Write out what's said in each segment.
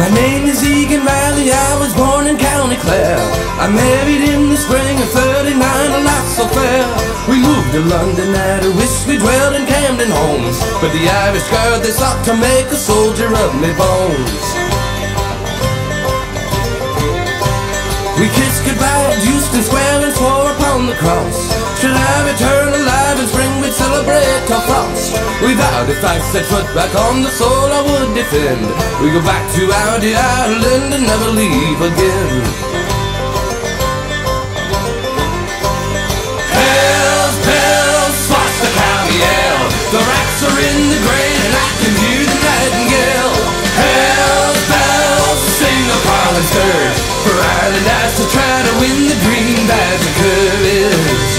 My name is Egan Riley, I was born in County Clare. I married in the spring of '39, a life so fair. We moved to London, at a wish we dwelled in Camden homes, but the Irish girl, they sought to make a soldier of me bones. We kissed goodbye at Euston Square and swore upon the cross, should I return alive in spring we'd celebrate our frost. We vowed if I set foot back on the soil I would defend. We go back to our dear Ireland and never leave again. Hells, bells, slosh the county yell. The rats are in the grain and I can hear the nightingale. Hells, bells, sing the Parliament dirge, for Ireland has to try to win the green badge of courage.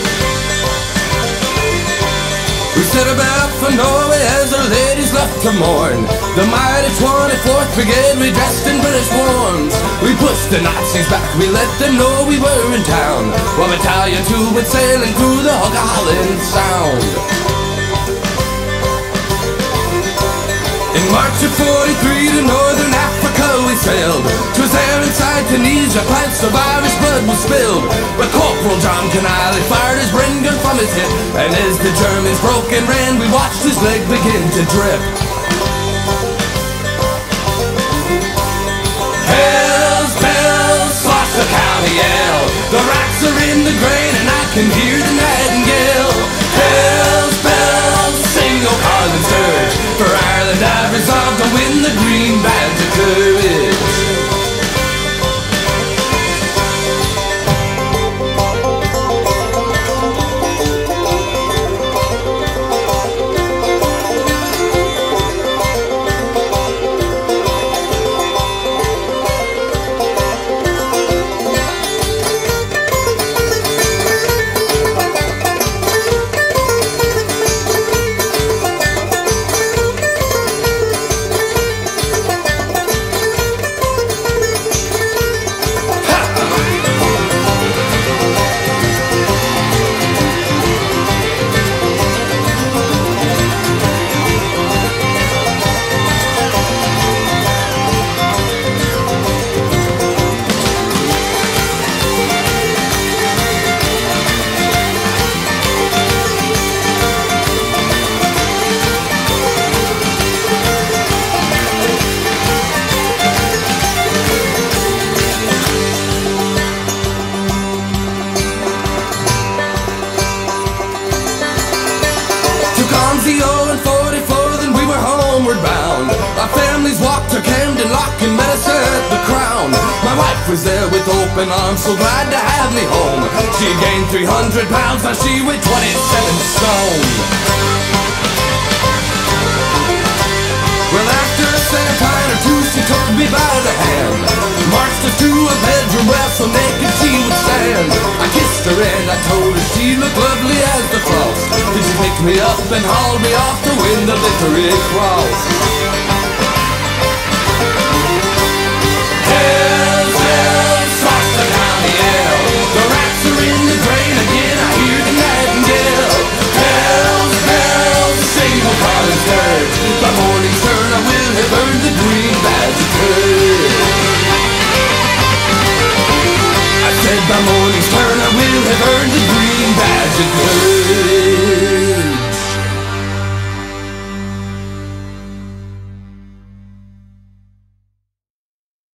We set about for Norway as our ladies left to mourn. The mighty 24th Brigade, we dressed in British warms. We pushed the Nazis back, we let them know we were in town, while Battalion 2 went sailing through the Hog Holland Sound. In March of '43 to Northern Africa we sailed. 'Twas there inside Tunisia pints of Irish blood was spilled, but Corporal John Connolly fired his Bren gun from his hip, and as the Germans broke and ran, we watched his leg begin to drip. Hells, bells, slosh the county yell. The rats are in the grain and I can hear the nightingale. Hells, bells, sing O'Carlin's dirge, for Ireland I've resolved to win the green badge of courage. Was there with open arms, so glad to have me home. She gained 300 pounds, now she weighed 27 stone. Well, after a sanpine or two, she took me by the hand, marched us to a bedroom where so naked she would stand. I kissed her and I told her she looked lovely as the frost. Then she picked me up and hauled me off to win the Victory Cross. Hells, bells, slosh the county yell.